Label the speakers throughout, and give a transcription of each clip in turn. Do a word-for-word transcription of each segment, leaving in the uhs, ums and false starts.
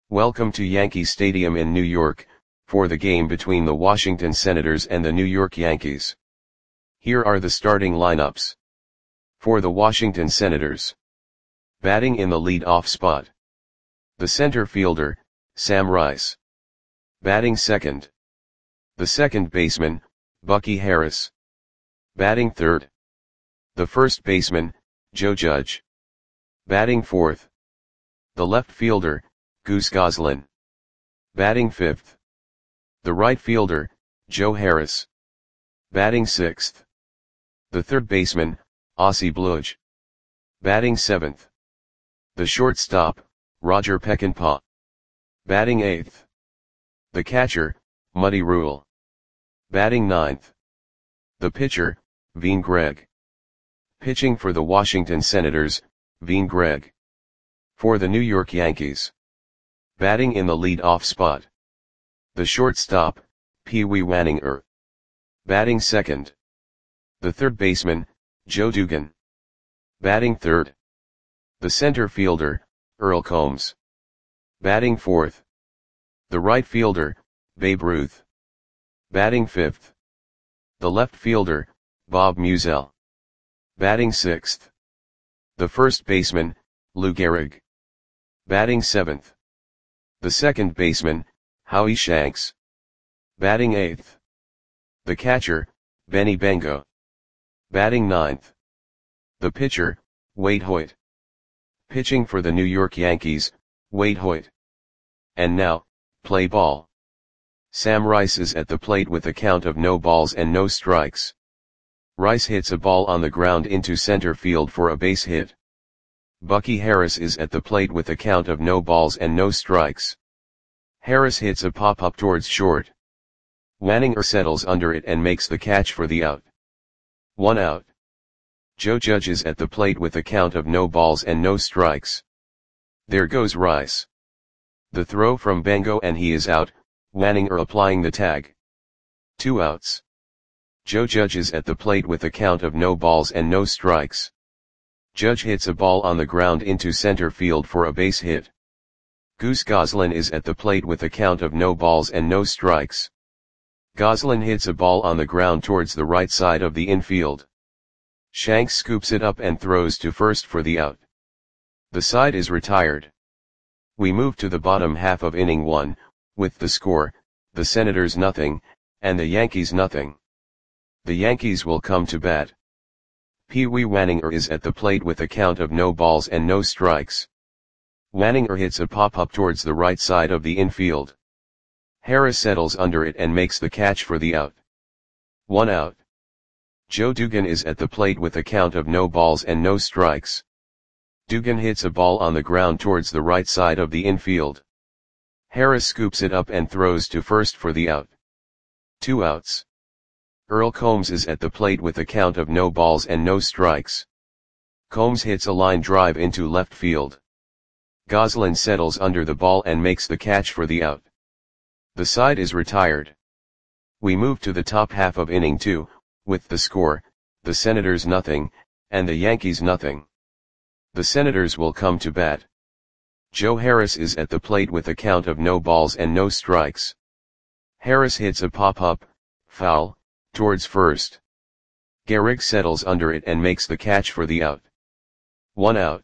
Speaker 1: Welcome to Yankee Stadium in New York, for the game between the Washington Senators and the New York Yankees. Here are the starting lineups. For the Washington Senators. Batting in the lead-off spot. The center fielder, Sam Rice. Batting second. The second baseman, Bucky Harris. Batting third. The first baseman, Joe Judge. Batting fourth. The left fielder, Goose Goslin. Batting fifth. The right fielder, Joe Harris. Batting sixth. The third baseman, Ossie Bludge. Batting seventh. The shortstop, Roger Peckinpah. Batting eighth. The catcher, Muddy Rule. Batting ninth. The pitcher, Veen Gregg. Pitching for the Washington Senators, Veen Gregg. For the New York Yankees. Batting in the lead-off spot. The shortstop, Pee Wee Waninger. Batting second. The third baseman, Joe Dugan. Batting third. The center fielder, Earl Combs. Batting fourth. The right fielder, Babe Ruth. Batting fifth. The left fielder, Bob Meusel. Batting sixth. The first baseman, Lou Gehrig. Batting seventh. The second baseman, Howie Shanks. Batting eighth. The catcher, Benny Bangor. Batting ninth. The pitcher, Wade Hoyt. Pitching for the New York Yankees, Wade Hoyt. And now, play ball. Sam Rice is at the plate with a count of no balls and no strikes. Rice hits a ball on the ground into center field for a base hit. Bucky Harris is at the plate with a count of no balls and no strikes. Harris hits a pop-up towards short. Waninger settles under it and makes the catch for the out. One out. Joe Judge is at the plate with a count of no balls and no strikes. There goes Rice. The throw from Bangor and he is out, Waninger applying the tag. Two outs. Joe Judge is at the plate with a count of no balls and no strikes. Judge hits a ball on the ground into center field for a base hit. Goose Goslin is at the plate with a count of no balls and no strikes. Goslin hits a ball on the ground towards the right side of the infield. Shanks scoops it up and throws to first for the out. The side is retired. We move to the bottom half of inning one, with the score, the Senators nothing, and the Yankees nothing. The Yankees will come to bat. Pee Wee Waninger is at the plate with a count of no balls and no strikes. Waninger hits a pop-up towards the right side of the infield. Harris settles under it and makes the catch for the out. One out. Joe Dugan is at the plate with a count of no balls and no strikes. Dugan hits a ball on the ground towards the right side of the infield. Harris scoops it up and throws to first for the out. Two outs. Earl Combs is at the plate with a count of no balls and no strikes. Combs hits a line drive into left field. Goslin settles under the ball and makes the catch for the out. The side is retired. We move to the top half of inning two, with the score, the Senators nothing, and the Yankees nothing. The Senators will come to bat. Joe Harris is at the plate with a count of no balls and no strikes. Harris hits a pop-up, foul, towards first. Gehrig settles under it and makes the catch for the out. One out.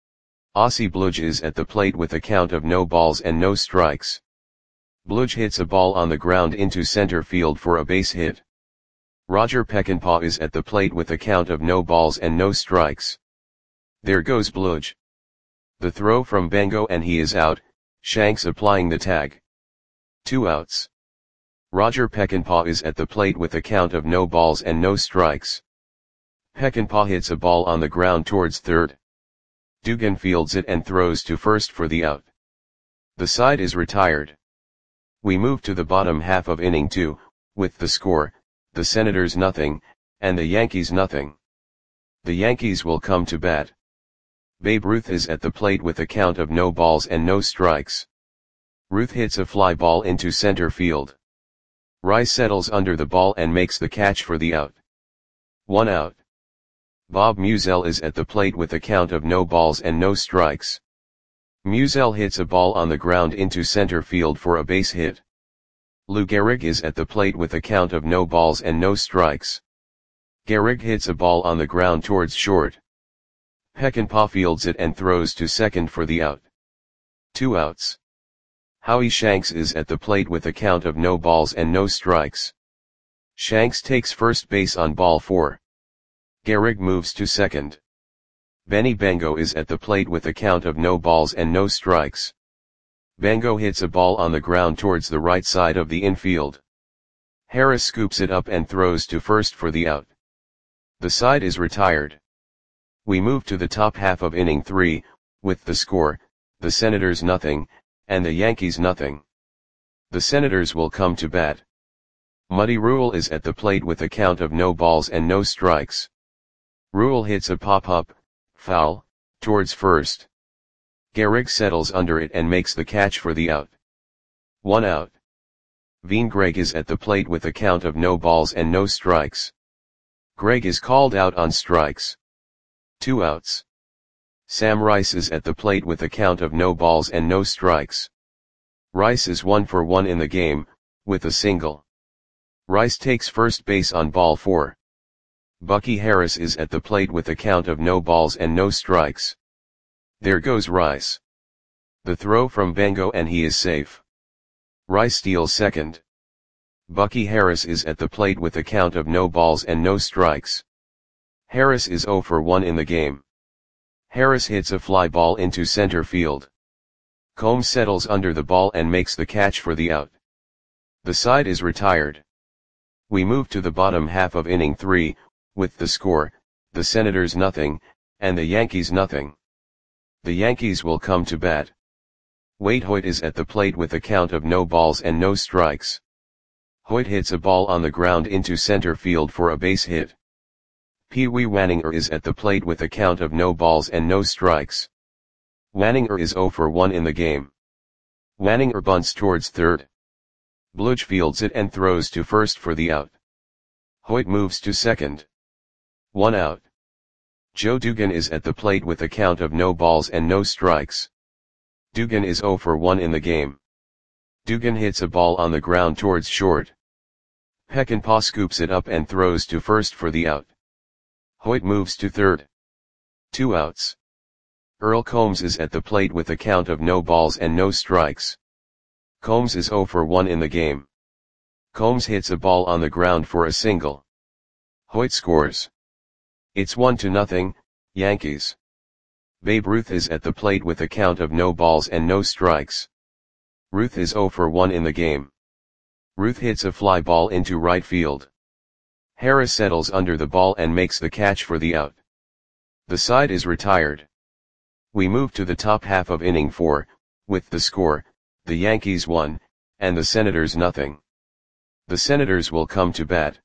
Speaker 1: Ossie Bludge is at the plate with a count of no balls and no strikes. Bludge hits a ball on the ground into center field for a base hit. Roger Peckinpah is at the plate with a count of no balls and no strikes. There goes Bludge. The throw from Bangor and he is out, Shanks applying the tag. Two outs. Roger Peckinpah is at the plate with a count of no balls and no strikes. Peckinpah hits a ball on the ground towards third. Dugan fields it and throws to first for the out. The side is retired. We move to the bottom half of inning two, with the score, the Senators nothing, and the Yankees nothing. The Yankees will come to bat. Babe Ruth is at the plate with a count of no balls and no strikes. Ruth hits a fly ball into center field. Rice settles under the ball and makes the catch for the out. One out. Bob Meusel is at the plate with a count of no balls and no strikes. Musiel hits a ball on the ground into center field for a base hit. Lou Gehrig is at the plate with a count of no balls and no strikes. Gehrig hits a ball on the ground towards short. Peckinpah fields it and throws to second for the out. Two outs. Howie Shanks is at the plate with a count of no balls and no strikes. Shanks takes first base on ball four. Gehrig moves to second. Benny Bengo is at the plate with a count of no balls and no strikes. Bengo hits a ball on the ground towards the right side of the infield. Harris scoops it up and throws to first for the out. The side is retired. We move to the top half of inning three, with the score, the Senators nothing, and the Yankees nothing. The Senators will come to bat. Muddy Rule is at the plate with a count of no balls and no strikes. Rule hits a pop-up, foul, towards first. Gehrig settles under it and makes the catch for the out. One out. Veen Gregg is at the plate with a count of no balls and no strikes. Gregg is called out on strikes. Two outs. Sam Rice is at the plate with a count of no balls and no strikes. Rice is one for one in the game, with a single. Rice takes first base on ball four. Bucky Harris is at the plate with a count of no balls and no strikes. There goes Rice. The throw from Bengo and he is safe. Rice steals second. Bucky Harris is at the plate with a count of no balls and no strikes. Harris is zero for one in the game. Harris hits a fly ball into center field. Combs settles under the ball and makes the catch for the out. The side is retired. We move to the bottom half of inning three, with the score, the Senators nothing, and the Yankees nothing. The Yankees will come to bat. Wade Hoyt is at the plate with a count of no balls and no strikes. Hoyt hits a ball on the ground into center field for a base hit. Pee Wee Wanninger is at the plate with a count of no balls and no strikes. Wanninger is zero for one in the game. Wanninger bunts towards third. Bludge fields it and throws to first for the out. Hoyt moves to second. One out. Joe Dugan is at the plate with a count of no balls and no strikes. Dugan is zero for one in the game. Dugan hits a ball on the ground towards short. Peckinpah scoops it up and throws to first for the out. Hoyt moves to third. Two outs. Earl Combs is at the plate with a count of no balls and no strikes. Combs is zero for one in the game. Combs hits a ball on the ground for a single. Hoyt scores. It's one to nothing, Yankees. Babe Ruth is at the plate with a count of no balls and no strikes. Ruth is zero for one in the game. Ruth hits a fly ball into right field. Harris settles under the ball and makes the catch for the out. The side is retired. We move to the top half of inning four, with the score, the Yankees one, and the Senators nothing. The Senators will come to bat.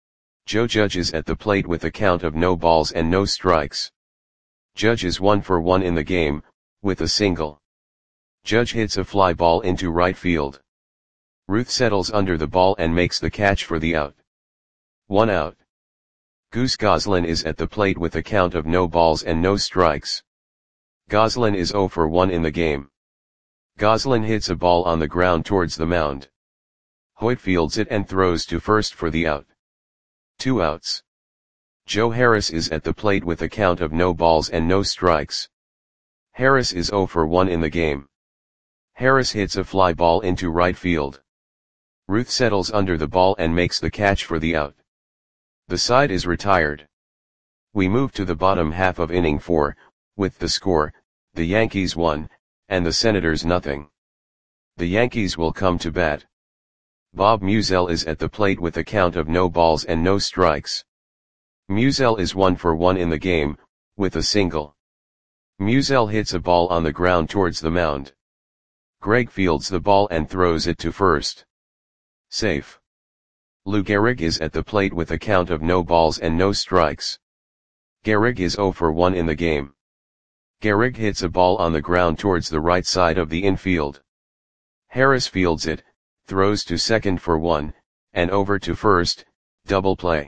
Speaker 1: Joe Judge is at the plate with a count of no balls and no strikes. Judge is one for one in the game, with a single. Judge hits a fly ball into right field. Ruth settles under the ball and makes the catch for the out. One out. Goose Goslin is at the plate with a count of no balls and no strikes. Goslin is zero for one in the game. Goslin hits a ball on the ground towards the mound. Hoyt fields it and throws to first for the out. Two outs. Joe Harris is at the plate with a count of no balls and no strikes. Harris is zero for one in the game. Harris hits a fly ball into right field. Ruth settles under the ball and makes the catch for the out. The side is retired. We move to the bottom half of inning four, with the score, the Yankees one, and the Senators nothing. The Yankees will come to bat. Bob Musiel is at the plate with a count of no balls and no strikes. Musiel is one for one in the game, with a single. Musiel hits a ball on the ground towards the mound. Gregg fields the ball and throws it to first. Safe. Lou Gehrig is at the plate with a count of no balls and no strikes. Gehrig is zero for one in the game. Gehrig hits a ball on the ground towards the right side of the infield. Harris fields it, throws to second for one, and over to first, double play.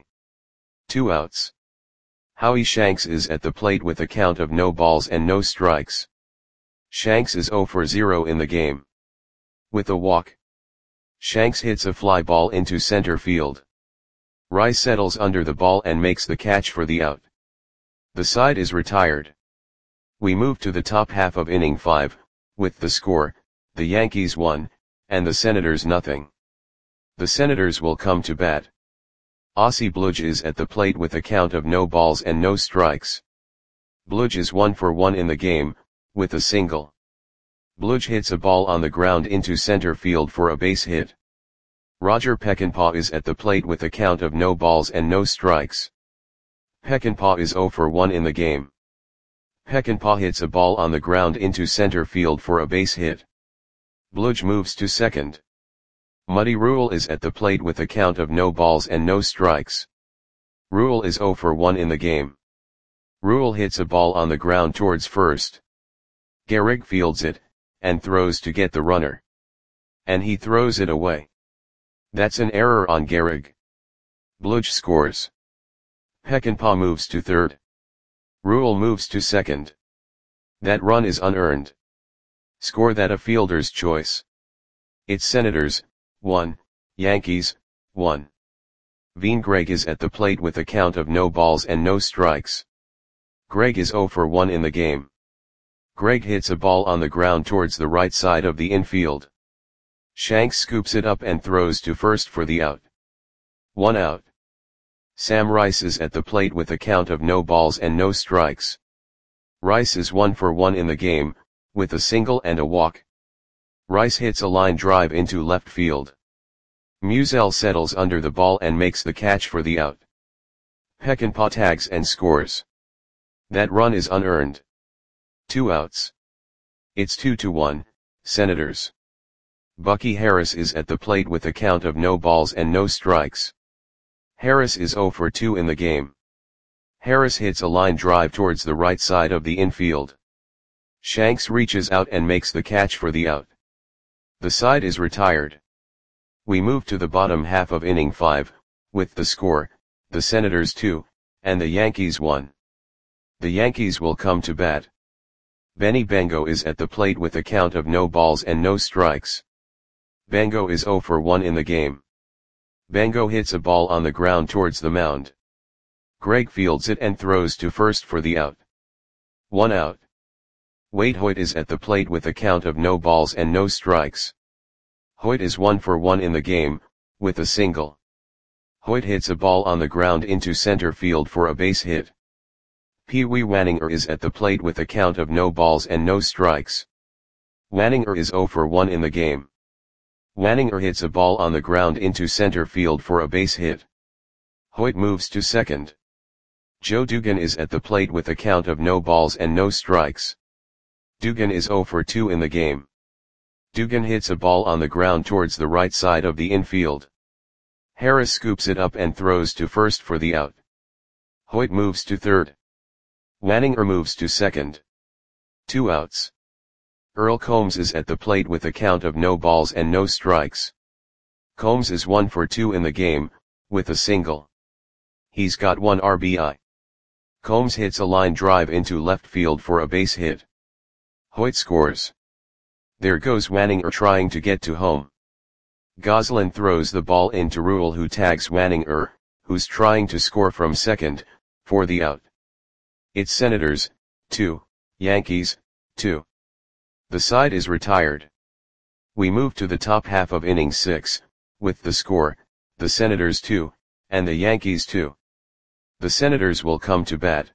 Speaker 1: Two outs. Howie Shanks is at the plate with a count of no balls and no strikes. Shanks is zero for zero in the game. With a walk, Shanks hits a fly ball into center field. Rice settles under the ball and makes the catch for the out. The side is retired. We move to the top half of inning five, with the score, the Yankees one, and the Senators nothing. The Senators will come to bat. Ossie Bludge is at the plate with a count of no balls and no strikes. Bludge is one for one in the game, with a single. Bludge hits a ball on the ground into center field for a base hit. Roger Peckinpah is at the plate with a count of no balls and no strikes. Peckinpah is zero for one in the game. Peckinpah hits a ball on the ground into center field for a base hit. Bludge moves to second. Muddy Rule is at the plate with a count of no balls and no strikes. Rule is zero for one in the game. Rule hits a ball on the ground towards first. Gehrig fields it, and throws to get the runner. And he throws it away. That's an error on Gehrig. Bludge scores. Peckinpah moves to third. Rule moves to second. That run is unearned. Score that a fielder's choice. It's Senators, one, Yankees, one. Veen Gregg is at the plate with a count of no balls and no strikes. Gregg is zero for one in the game. Gregg hits a ball on the ground towards the right side of the infield. Shanks scoops it up and throws to first for the out. One out. Sam Rice is at the plate with a count of no balls and no strikes. Rice is one for one in the game, with a single and a walk. Rice hits a line drive into left field. Musial settles under the ball and makes the catch for the out. Peckinpah tags and scores. That run is unearned. Two outs. It's two to one, Senators. Bucky Harris is at the plate with a count of no balls and no strikes. Harris is zero for two in the game. Harris hits a line drive towards the right side of the infield. Shanks reaches out and makes the catch for the out. The side is retired. We move to the bottom half of inning five, with the score, the Senators two, and the Yankees one. The Yankees will come to bat. Benny Bengo is at the plate with a count of no balls and no strikes. Bengo is zero for one in the game. Bengo hits a ball on the ground towards the mound. Gregg fields it and throws to first for the out. One out. Wade Hoyt is at the plate with a count of no balls and no strikes. Hoyt is one for one in the game, with a single. Hoyt hits a ball on the ground into center field for a base hit. Pee Wee Wanninger is at the plate with a count of no balls and no strikes. Wanninger is zero for one in the game. Wanninger hits a ball on the ground into center field for a base hit. Hoyt moves to second. Joe Dugan is at the plate with a count of no balls and no strikes. Dugan is zero for two in the game. Dugan hits a ball on the ground towards the right side of the infield. Harris scoops it up and throws to first for the out. Hoyt moves to third. Wanninger moves to second. Two outs. Earl Combs is at the plate with a count of no balls and no strikes. Combs is one for two in the game, with a single. He's got one R B I. Combs hits a line drive into left field for a base hit. Hoyt scores. There goes Wanninger trying to get to home. Goslin throws the ball into Rule, who tags Wanninger, who's trying to score from second, for the out. It's Senators, two, Yankees, two. The side is retired. We move to the top half of inning six, with the score, the Senators two, and the Yankees two. The Senators will come to bat.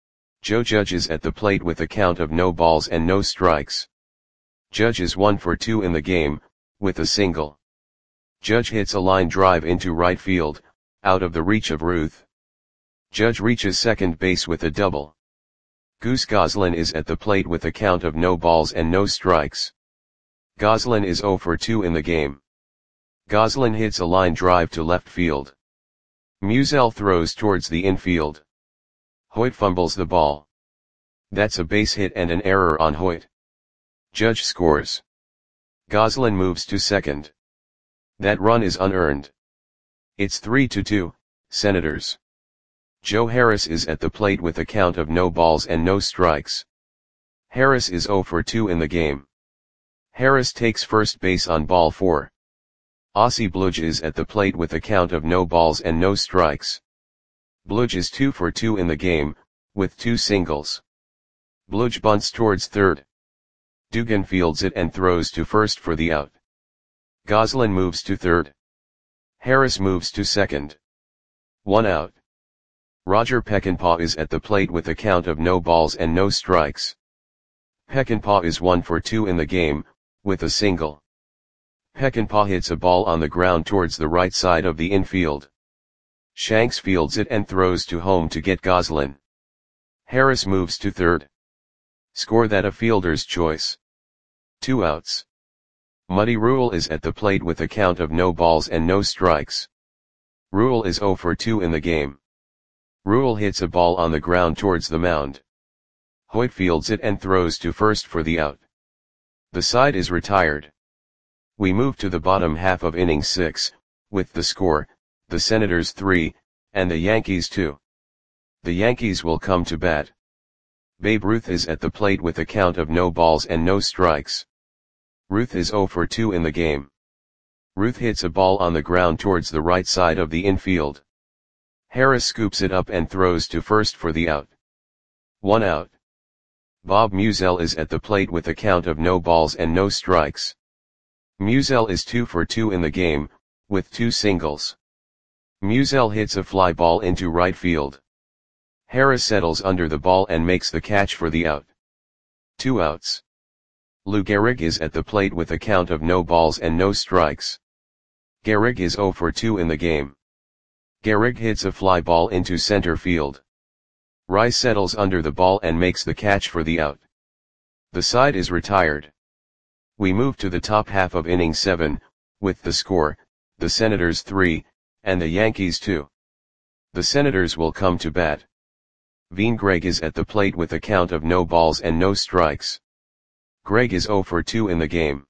Speaker 1: Joe Judge is at the plate with a count of no balls and no strikes. Judge is one for two in the game, with a single. Judge hits a line drive into right field, out of the reach of Ruth. Judge reaches second base with a double. Goose Goslin is at the plate with a count of no balls and no strikes. Goslin is zero for two in the game. Goslin hits a line drive to left field. Musial throws towards the infield. Hoyt fumbles the ball. That's a base hit and an error on Hoyt. Judge scores. Goslin moves to second. That run is unearned. It's three to two, Senators. Joe Harris is at the plate with a count of no balls and no strikes. Harris is zero for two in the game. Harris takes first base on ball four. Aussie Bludge is at the plate with a count of no balls and no strikes. Bludge is two for two in the game, with two singles. Bludge bunts towards third. Dugan fields it and throws to first for the out. Goslin moves to third. Harris moves to second. One out. Roger Peckinpah is at the plate with a count of no balls and no strikes. Peckinpah is one for two in the game, with a single. Peckinpah hits a ball on the ground towards the right side of the infield. Shanks fields it and throws to home to get Goslin. Harris moves to third. Score that a fielder's choice. Two outs. Muddy Rule is at the plate with a count of no balls and no strikes. Rule is zero for two in the game. Rule hits a ball on the ground towards the mound. Hoyt fields it and throws to first for the out. The side is retired. We move to the bottom half of inning six, with the score, the Senators three, and the Yankees two. The Yankees will come to bat. Babe Ruth is at the plate with a count of no balls and no strikes. Ruth is zero for two in the game. Ruth hits a ball on the ground towards the right side of the infield. Harris scoops it up and throws to first for the out. One out. Bob Musial is at the plate with a count of no balls and no strikes. Musial is two for two in the game, with two singles. Musial hits a fly ball into right field. Harris settles under the ball and makes the catch for the out. Two outs. Lou Gehrig is at the plate with a count of no balls and no strikes. Gehrig is zero for two in the game. Gehrig hits a fly ball into center field. Rice settles under the ball and makes the catch for the out. The side is retired. We move to the top half of inning seven, with the score, the Senators three, and the Yankees two. The Senators will come to bat. Veen Gregg is at the plate with a count of no balls and no strikes. Gregg is zero for two in the game.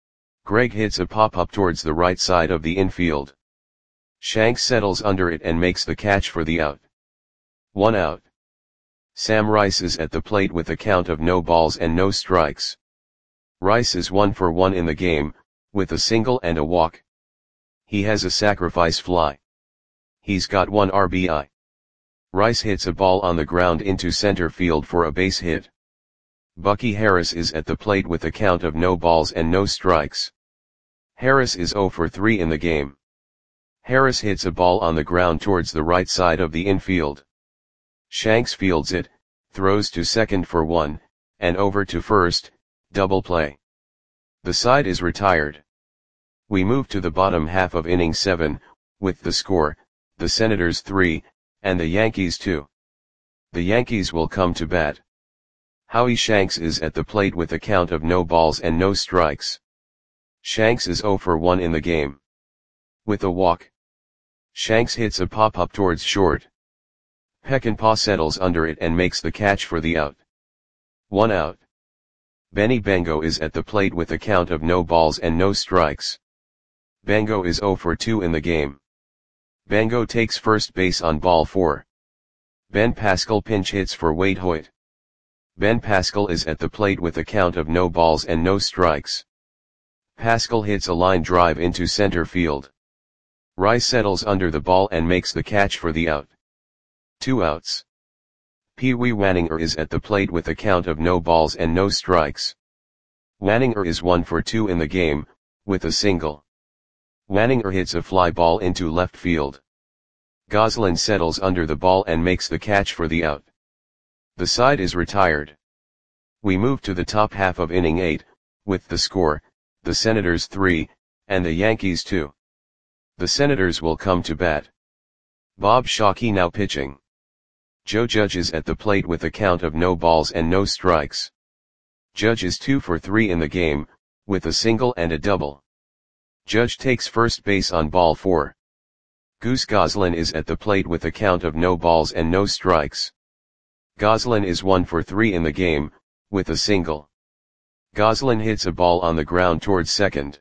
Speaker 1: Gregg hits a pop-up towards the right side of the infield. Shanks settles under it and makes the catch for the out. One out. Sam Rice is at the plate with a count of no balls and no strikes. Rice is one for one in the game, with a single and a walk. He has a sacrifice fly. He's got one R B I. Rice hits a ball on the ground into center field for a base hit. Bucky Harris is at the plate with a count of no balls and no strikes. Harris is zero for three in the game. Harris hits a ball on the ground towards the right side of the infield. Shanks fields it, throws to second for one, and over to first, double play. The side is retired. We move to the bottom half of inning seven, with the score, the Senators three, and the Yankees two. The Yankees will come to bat. Howie Shanks is at the plate with a count of no balls and no strikes. Shanks is zero for one in the game. With a walk. Shanks hits a pop-up towards short. Peckinpah settles under it and makes the catch for the out. One out. Benny Bengo is at the plate with a count of no balls and no strikes. Bengo is zero for two in the game. Bengo takes first base on ball four. Ben Pascal pinch hits for Wade Hoyt. Ben Pascal is at the plate with a count of no balls and no strikes. Pascal hits a line drive into center field. Rice settles under the ball and makes the catch for the out. Two outs. Pee Wee Wanninger is at the plate with a count of no balls and no strikes. Wanninger is one for two in the game, with a single. Wanninger hits a fly ball into left field. Goslin settles under the ball and makes the catch for the out. The side is retired. We move to the top half of inning eight, with the score, the Senators three, and the Yankees two. The Senators will come to bat. Bob Shockey now pitching. Joe Judge is at the plate with a count of no balls and no strikes. Judge is two for three in the game, with a single and a double. Judge takes first base on ball four. Goose Goslin is at the plate with a count of no balls and no strikes. Goslin is one for three in the game, with a single. Goslin hits a ball on the ground towards second.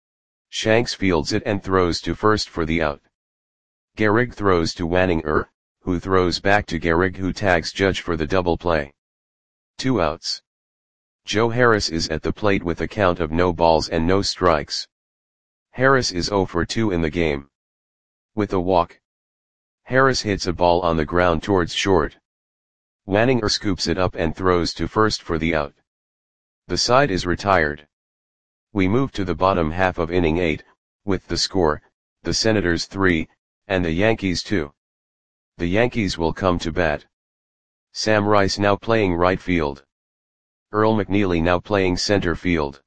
Speaker 1: Shanks fields it and throws to first for the out. Gehrig throws to Wanninger, who throws back to Gehrig, who tags Judge for the double play. Two outs. Joe Harris is at the plate with a count of no balls and no strikes. Harris is zero for two in the game. With a walk, Harris hits a ball on the ground towards short. Wanninger scoops it up and throws to first for the out. The side is retired. We move to the bottom half of inning eight, with the score, the Senators three, and the Yankees two. The Yankees will come to bat. Sam Rice now playing right field. Earl McNeely now playing center field.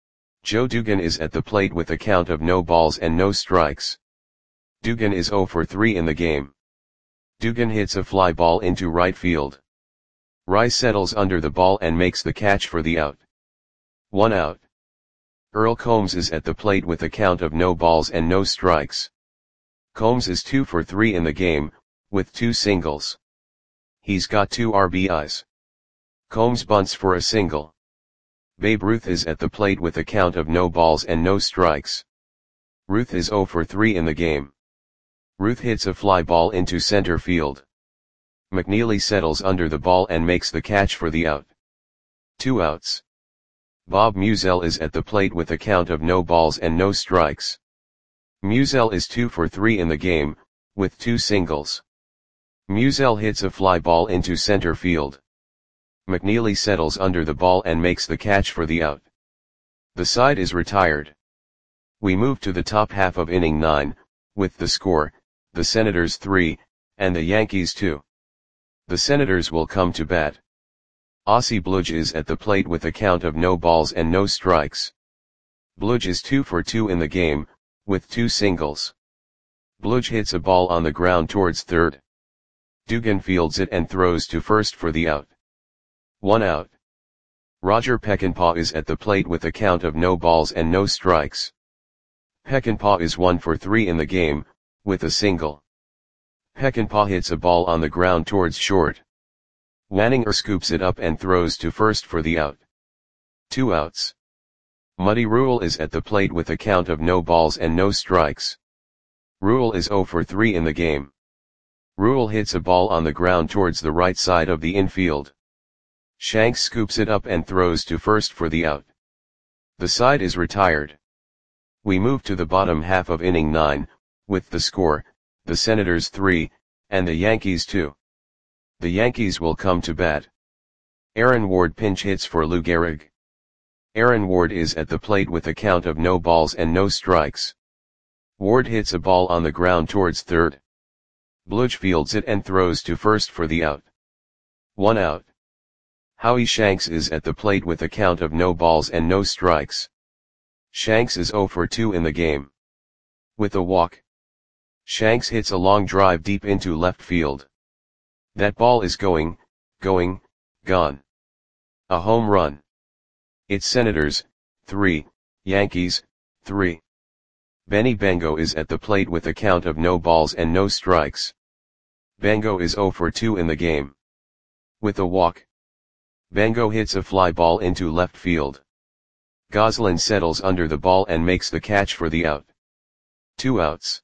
Speaker 1: Joe Dugan is at the plate with a count of no balls and no strikes. Dugan is zero for three in the game. Dugan hits a fly ball into right field. Rice settles under the ball and makes the catch for the out. One out. Earl Combs is at the plate with a count of no balls and no strikes. Combs is two for three in the game, with two singles. He's got two R B Is. Combs bunts for a single. Babe Ruth is at the plate with a count of no balls and no strikes. Ruth is zero for three in the game. Ruth hits a fly ball into center field. McNeely settles under the ball and makes the catch for the out. Two outs. Bob Musial is at the plate with a count of no balls and no strikes. Musial is two for three in the game, with two singles. Musial hits a fly ball into center field. McNeely settles under the ball and makes the catch for the out. The side is retired. We move to the top half of inning nine, with the score, the Senators three, and the Yankees two. The Senators will come to bat. Ossie Bludge is at the plate with a count of no balls and no strikes. Bludge is two for two in the game, with two singles. Bludge hits a ball on the ground towards third. Dugan fields it and throws to first for the out. One out. Roger Peckinpah is at the plate with a count of no balls and no strikes. Peckinpah is one for three in the game, with a single. Peckinpah hits a ball on the ground towards short. Wanninger scoops it up and throws to first for the out. Two outs. Muddy Rule is at the plate with a count of no balls and no strikes. Rule is zero for three in the game. Rule hits a ball on the ground towards the right side of the infield. Shanks scoops it up and throws to first for the out. The side is retired. We move to the bottom half of inning nine, with the score, the Senators three, and the Yankees two. The Yankees will come to bat. Aaron Ward pinch hits for Lou Gehrig. Aaron Ward is at the plate with a count of no balls and no strikes. Ward hits a ball on the ground towards third. Bludge fields it and throws to first for the out. One out. Howie Shanks is at the plate with a count of no balls and no strikes. Shanks is zero for two in the game. With a walk, Shanks hits a long drive deep into left field. That ball is going, going, gone. A home run. It's Senators, three, Yankees, three. Benny Bengo is at the plate with a count of no balls and no strikes. Bengo is zero for two in the game. With a walk, Bengo hits a fly ball into left field. Goslin settles under the ball and makes the catch for the out. Two outs.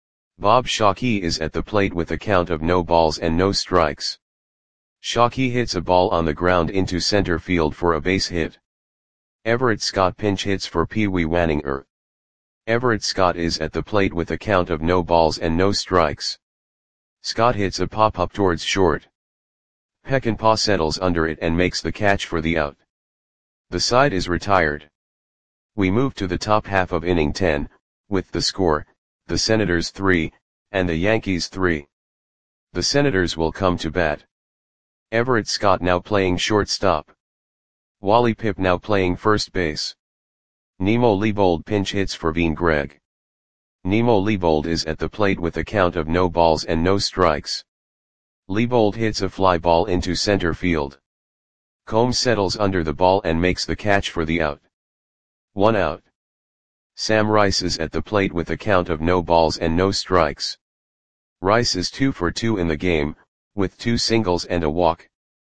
Speaker 1: Bob Shockey is at the plate with a count of no balls and no strikes. Shockey hits a ball on the ground into center field for a base hit. Everett Scott pinch hits for Pee Wee Wanninger. Everett Scott is at the plate with a count of no balls and no strikes. Scott hits a pop-up towards short. Peckinpah settles under it and makes the catch for the out. The side is retired. We move to the top half of inning ten, with the score, the Senators three, and the Yankees three. The Senators will come to bat. Everett Scott now playing shortstop. Wally Pipp now playing first base. Nemo Leibold pinch hits for Bean Gregg. Nemo Leibold is at the plate with a count of no balls and no strikes. Leibold hits a fly ball into center field. Combs settles under the ball and makes the catch for the out. One out. Sam Rice is at the plate with a count of no balls and no strikes. Rice is two for two in the game, with two singles and a walk.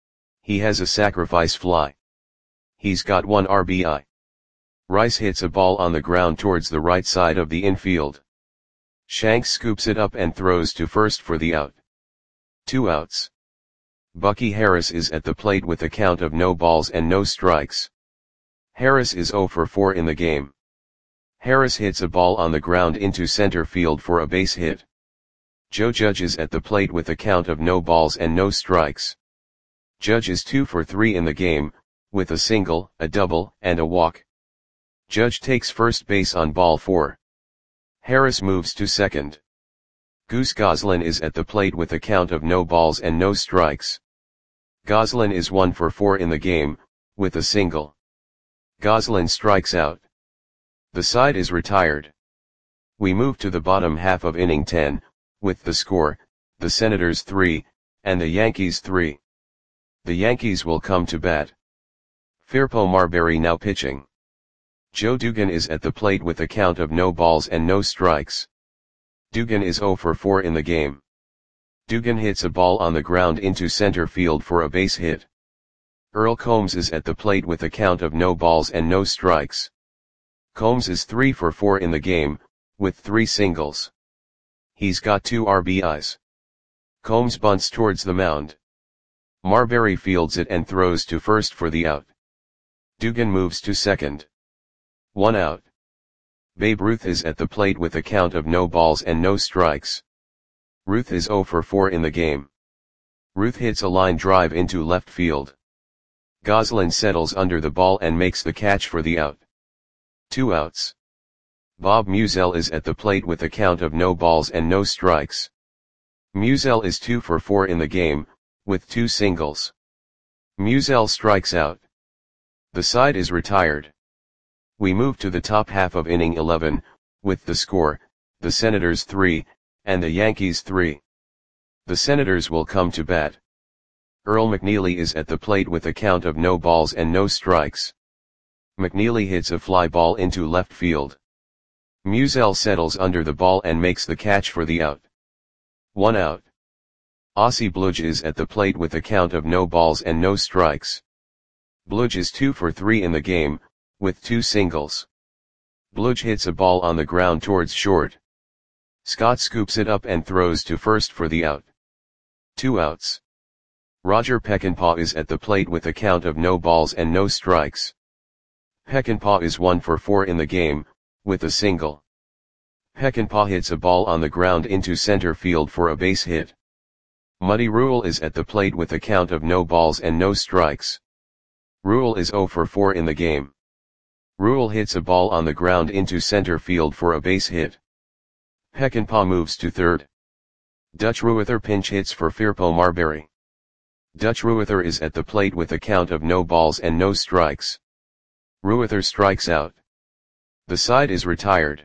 Speaker 1: He has a sacrifice fly. He's got one R B I. Rice hits a ball on the ground towards the right side of the infield. Shanks scoops it up and throws to first for the out. Two outs. Bucky Harris is at the plate with a count of no balls and no strikes. Harris is zero for four in the game. Harris hits a ball on the ground into center field for a base hit. Joe Judge is at the plate with a count of no balls and no strikes. Judge is two for three in the game, with a single, a double, and a walk. Judge takes first base on ball four. Harris moves to second. Goose Goslin is at the plate with a count of no balls and no strikes. Goslin is one for four in the game, with a single. Goslin strikes out. The side is retired. We move to the bottom half of inning ten, with the score, the Senators three, and the Yankees three. The Yankees will come to bat. Firpo Marbury now pitching. Joe Dugan is at the plate with a count of no balls and no strikes. Dugan is zero for four in the game. Dugan hits a ball on the ground into center field for a base hit. Earl Combs is at the plate with a count of no balls and no strikes. Combs is three for four in the game, with three singles. He's got two R B Is. Combs bunts towards the mound. Marbury fields it and throws to first for the out. Dugan moves to second. One out. Babe Ruth is at the plate with a count of no balls and no strikes. Ruth is zero for four in the game. Ruth hits a line drive into left field. Goslin settles under the ball and makes the catch for the out. Two outs. Bob Musial is at the plate with a count of no balls and no strikes. Musial is two for four in the game, with two singles. Musial strikes out. The side is retired. We move to the top half of inning eleven, with the score, the Senators three, and the Yankees three. The Senators will come to bat. Earl McNeely is at the plate with a count of no balls and no strikes. McNeely hits a fly ball into left field. Musial settles under the ball and makes the catch for the out. One out. Ossie Bludge is at the plate with a count of no balls and no strikes. Bludge is two for three in the game, with two singles. Bludge hits a ball on the ground towards short. Scott scoops it up and throws to first for the out. Two outs. Roger Peckinpah is at the plate with a count of no balls and no strikes. Peckinpah is one for four in the game, with a single. Peckinpah hits a ball on the ground into center field for a base hit. Muddy Rule is at the plate with a count of no balls and no strikes. Rule is zero for four in the game. Rule hits a ball on the ground into center field for a base hit. Peckinpah moves to third. Dutch Ruether pinch hits for Firpo Marbury. Dutch Ruether is at the plate with a count of no balls and no strikes. Ruether strikes out. The side is retired.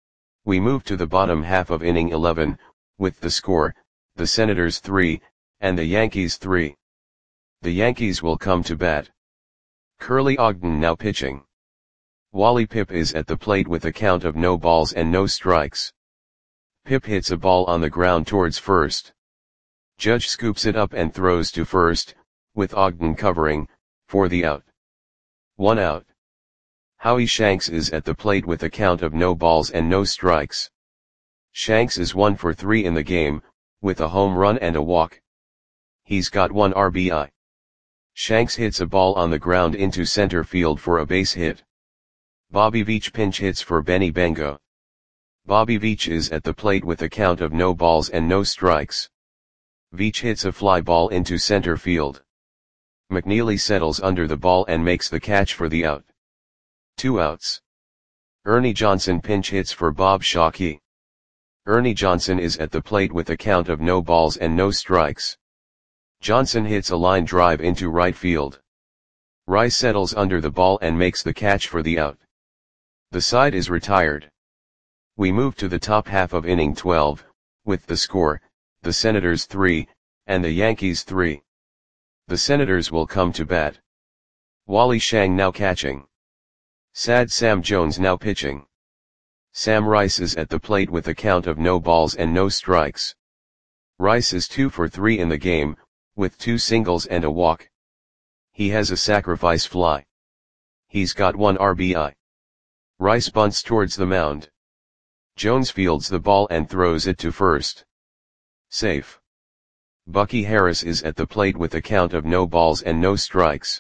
Speaker 1: We move to the bottom half of inning eleven, with the score, the Senators three, and the Yankees three. The Yankees will come to bat. Curly Ogden now pitching. Wally Pipp is at the plate with a count of no balls and no strikes. Pipp hits a ball on the ground towards first. Judge scoops it up and throws to first, with Ogden covering, for the out. One out. Howie Shanks is at the plate with a count of no balls and no strikes. Shanks is one for three in the game, with a home run and a walk. He's got one R B I. Shanks hits a ball on the ground into center field for a base hit. Bobby Veach pinch hits for Benny Bengo. Bobby Veach is at the plate with a count of no balls and no strikes. Veach hits a fly ball into center field. McNeely settles under the ball and makes the catch for the out. Two outs. Ernie Johnson pinch hits for Bob Shockey. Ernie Johnson is at the plate with a count of no balls and no strikes. Johnson hits a line drive into right field. Rice settles under the ball and makes the catch for the out. The side is retired. We move to the top half of inning twelve, with the score, the Senators three, and the Yankees three. The Senators will come to bat. Wally Shang now catching. Sad Sam Jones now pitching. Sam Rice is at the plate with a count of no balls and no strikes. Rice is two for three in the game, with two singles and a walk. He has a sacrifice fly. He's got one R B I. Rice bunts towards the mound. Jones fields the ball and throws it to first. Safe. Bucky Harris is at the plate with a count of no balls and no strikes.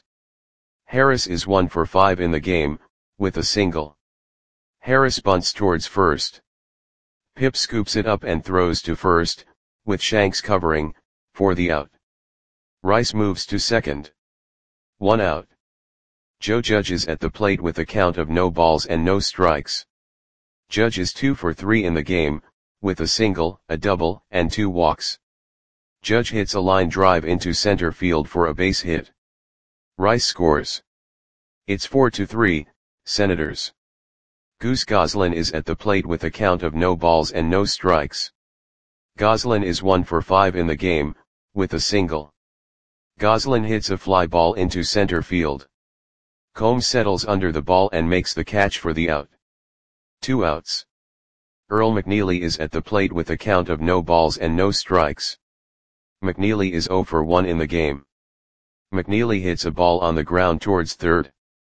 Speaker 1: Harris is one for five in the game, with a single. Harris bunts towards first. Pip scoops it up and throws to first, with Shanks covering, for the out. Rice moves to second. One out. Joe Judge is at the plate with a count of no balls and no strikes. Judge is two for three in the game, with a single, a double, and two walks. Judge hits a line drive into center field for a base hit. Rice scores. It's four to three, Senators. Goose Goslin is at the plate with a count of no balls and no strikes. Goslin is one for five in the game, with a single. Goslin hits a fly ball into center field. Combs settles under the ball and makes the catch for the out. Two outs. Earl McNeely is at the plate with a count of no balls and no strikes. McNeely is zero for one in the game. McNeely hits a ball on the ground towards third.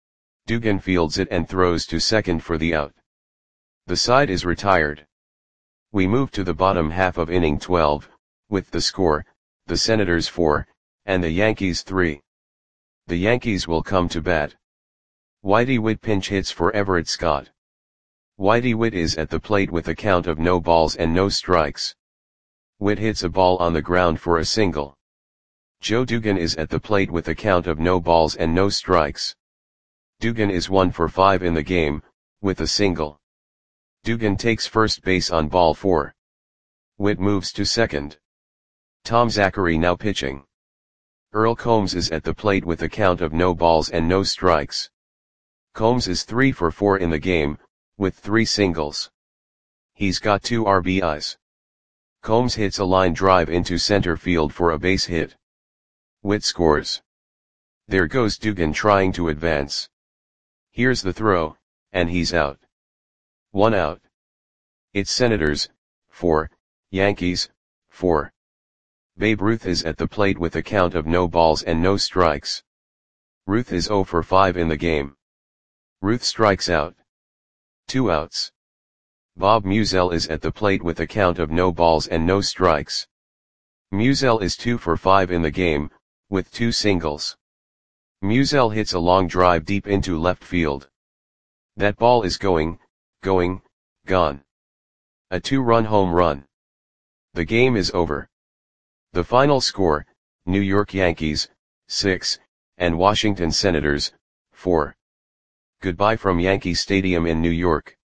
Speaker 1: Dugan fields it and throws to second for the out. The side is retired. We move to the bottom half of inning twelve, with the score, the Senators four, and the Yankees three. The Yankees will come to bat. Whitey Witt pinch hits for Everett Scott. Whitey Witt is at the plate with a count of no balls and no strikes. Witt hits a ball on the ground for a single. Joe Dugan is at the plate with a count of no balls and no strikes. Dugan is one for five in the game, with a single. Dugan takes first base on ball four. Witt moves to second. Tom Zachary now pitching. Earl Combs is at the plate with a count of no balls and no strikes. Combs is three for four in the game, with three singles. He's got two R B Is. Combs hits a line drive into center field for a base hit. Witt scores. There goes Dugan trying to advance. Here's the throw, and he's out. One out. It's Senators, four, Yankees, four. Babe Ruth is at the plate with a count of no balls and no strikes. Ruth is zero for five in the game. Ruth strikes out. Two outs. Bob Musial is at the plate with a count of no balls and no strikes. Musial is two for five in the game, with two singles. Musial hits a long drive deep into left field. That ball is going, going, gone. A two-run home run. The game is over. The final score, New York Yankees, six, and Washington Senators, four. Goodbye from Yankee Stadium in New York.